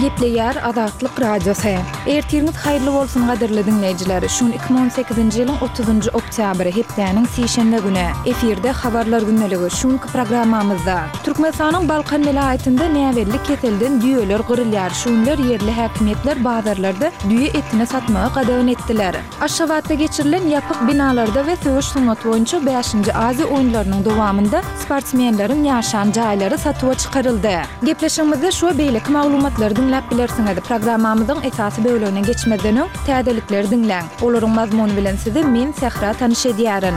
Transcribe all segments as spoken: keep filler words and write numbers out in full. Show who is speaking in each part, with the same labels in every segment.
Speaker 1: Gepleýär Azatlyk radiosu. Ertiriniz haýyrly bolsun gaderli dinleýijiler. Şun iki bin on sekizinji ýylyň otuzynjy oktýabry hepdäniň sişenbe güni efirde habarlar günneligi şunky programmamyzda Türkmenistanyň Balkan vilayatynda näwelli ketelden düýeler gyrylýar. Şunlar yerli häkimetler bazarlarda düýe etini satmagy gadawan etdiler. Aşgabatda geçirilen ýapyk binalarda we söwüş sunnaty boýunça beşinji Aziýa oýunlarynyň dowamında sportsmenleriň ýaşan jaýlary satywa çykaryldy. Gepleşigimizde şu beýlik maglumatlary dinläp bilersiňiz. Programmamyzyň esasy bölümine geçmeden öň täzelikleri dinläň. Olaryň mazmuny bilen sizi men Sehra tanyş edýärin.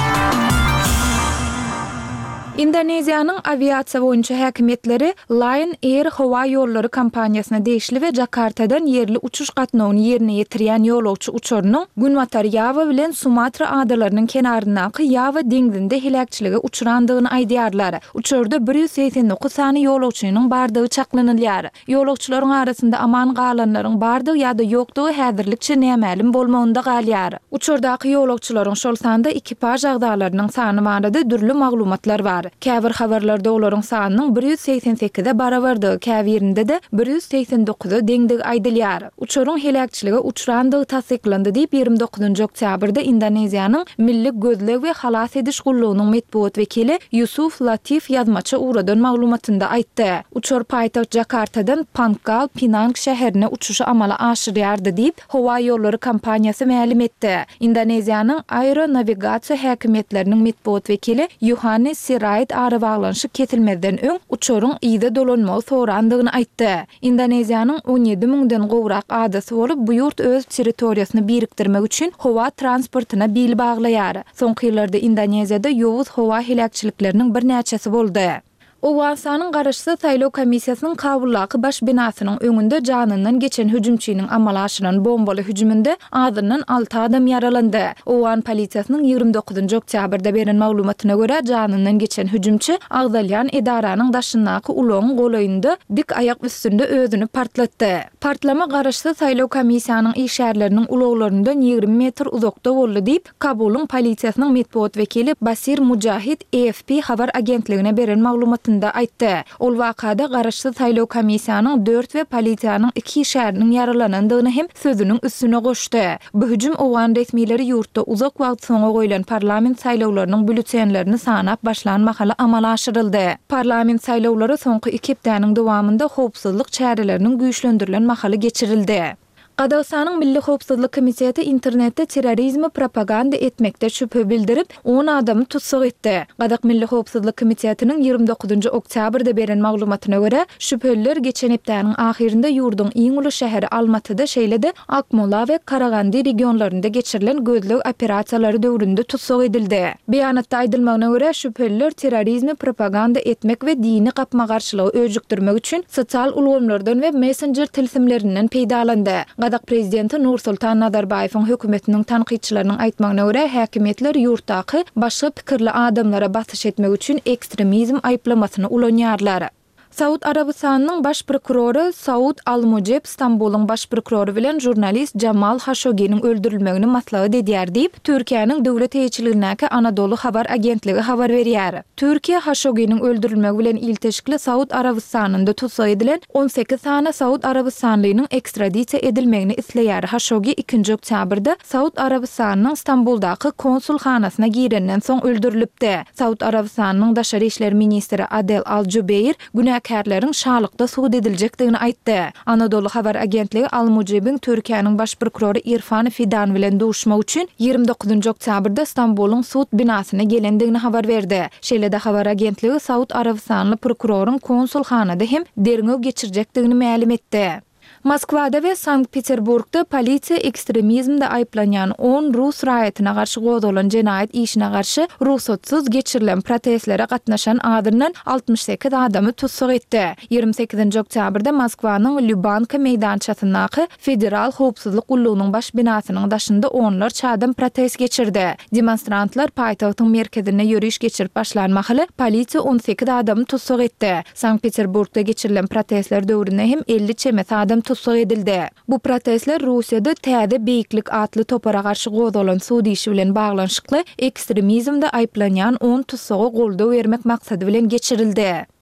Speaker 1: Indoneziýanyň aviasiýa boýunça häkimetleri Lion Air howa ýollary kompaniýasyna degişli we Jakartadan yerli uçuş gatnawyny ýerine ýetirýän ýolagçy uçurynyň Günwatar Ýava bilen Sumatra adalarynyň kenaryndaky Ýava deňizinde helakçyligi uçurandygyny aýdýarlar. Uçurda bir ýüz seksen dokuz sany ýolagçynyň bardygy çaklanylýar. Ýolagçylaryň arasynda aman galanlaryň bardygy ýa-da ýokdugy häzirlikçe nämälim bolmagynda galýar. Uçurdaky ýolagçylaryň şol sanda ekipaj agdalarynyň sany barada dürli maglumatlar bar. Käbir habarlarda olaryň sanynyň bir ýüz seksen sekize barabardygy, käbirinde de bir ýüz seksen dokuza deňdigi aýdylýar. Uçuryň helakçyligi uçurandygy tasdiklandy diýip ýygrimi dokuzynjy oktýabrda Indoneziýanyň Milli Gözleg we Halas ediş gullugynyň medpuat wekili Yusuf Latif ýazmaçy uradan maglumatynda aýtdy. Uçur paýtaxt Jakartadan Pangkal Pinang şäherine uçuşy amala aşyrýardy diýip howa ýollary kompaniýasy ma'lum etdi. Indoneziýanyň aeronavigasiýa häkimetleriniň medpuat wekili Yohannes Sirait ara baglanşy ketilmeden öň uçuryň ýyda dolanmagy sorandygyny aýtdy. Indoneziýanyň on ýedi miňden gowrak adasy bolup, bu ýurt öz territoriýasyny birikdirmek üçin howa transportyna bil baglaýar. Soňky ýyllarda Indoneziýada ýowuz howa helakçylikleriniň bir näçesi boldy. Owasanyň garaşsa saýlaw komissiýasynyň Kabullaky baş binasynyň öňünde janyndan geçen hüjümçiniň amala aşyran bombaly hüjüminde azyndan alty adam ýaralandy. Owan polisiýasynyň ýygrimi dokuzynjy oktýabrda beren maglumatyna görä janyndan geçen hüjümçi agdalýan edaranyň daşyndaky uloň golaýynda dik aýak üstünde özüni partlatdy. Partlama garaşsa saýlaw komissiýanyň işgärleriniň uloglaryndan ýygrimi metr uzakda boldy diýip Kabulyň polisiýasynyň medpuat wekili Basir Mujahid A F P habar agentligine beren maglumaty aýtdy. Ol wakada garaşly saýlaw komissiýanyň dört we polisiýanyň iki şäheriniň yaralanandygyny hem sözüniň üstüne goşdy. Bu hüjüm owan resmiýetleri ýurtda uzak wagt soňa goýulan parlament saýlawlarynyň bülütenlerini sanap başlan mahala amala aşyryldy. Parlament saýlawlary soňky iki hepdäniň dowamında howpsuzlyk çäreleriniň güýçlendirilen mahaly geçirildi. Qadağıstanın Milli Howpsuzlyk Komiteti internetde terrorizmi propaganda etmekde şüphe bildirip on adamı tutsak etdi. Qadaq Milli Howpsuzlyk Komitetining ýygrimi dokuzynjy oktýabrda beren maglumatyna görä, şüpheliler geçen hepdäniň ahirinde ýurdun iň uly şäheri Almatyda şeýlede Akmola we Karagandy regionlarynda geçirilen gözleg operasiýalary döwründe tutsak edildi. Beýanatda aýdylmagyna görä, şüpheliler terrorizmi propaganda etmek we dini gapma garşylygy öjükdirmek üçin sosial ulgamlardan we messenger tilsimlerinden peýdalandy. Qadak prezidenti Nursultan Nazarbayewiň hökümetiniň tanqidçileriniň aýtmagyna görä, häkimetler ýurtdaky başga pikirli adamlara basyş etmek üçin ekstremizm aýplamasyny ulanýarlar. Saud Arabistanynyň baş prokuroru Saud Al-Mujib Stambulyň baş prokuroru bilen jurnalist Jamal Khashoggi'niň öldürilmegini maslahat edýär diýip Türkiýanyň döwlet heýetçiligindäki Anadolu habar agentligi habar berýär. Türkiýe Khashoggi'niň öldürilmegi bilen ilteşikli Saud Arabistanynda tutsak edilen on sekiz sany Saud Arabistanlynyň ekstradisiýa edilmegini isleýär. Khashoggi ikinji oktýabrda Saud Arabistanynyň Stambuldaky konsulhanasyna girenden soň öldürilipdi. Saud Arabistanynyň daşary işler ministri Adel Al-Jubeir günäkärleriň şalykda suud ediljekdigini aýtdy. Anadolu habar agentligi Al-Mujibiň Türkiýanyň baş prokuroru Irfan Fidan bilen duşmak üçin ýygrimi dokuzynjy oktýabrda Stambulyň suud binasyna gelendigini habar berdi. Şeýlede habar agentligi Saud Arabistanly prokuroryň konsulhanada hem derňew geçirjekdigini ma'lum etdi. Moskwada we Sankt-Peterburgda polisiýa ekstremizmde aýplanýan on Rus raýatyna garşy godalan jenaýat işine garşy ruhsatsız geçirilen protestlere gatnaşan adyrdan altmış sekiz adamy tutsak etdi. ýygrimi sekizinji oktýabrda Moskwanyň Lyubanka meýdançasyndaky Federal Howpsuzlyk Gullugynyň baş binasynyň daşynda onlarça adam protest geçirdi. Demonstrantlar paýtagtyň merkezine ýürüş geçirip başlanmaly polisiýa on sekiz adamy tutsak etdi. Sankt-Peterburgda geçirilen protestler döwründe hem elli çemet adam tutsak edildi. Bu protestler Russiýada täze beýiklik atly topara garşy godalan suud işi bilen baglanşykly ekstremizmde aýplanýan on tutsagy goldaw bermek maksady bilen geçirildi.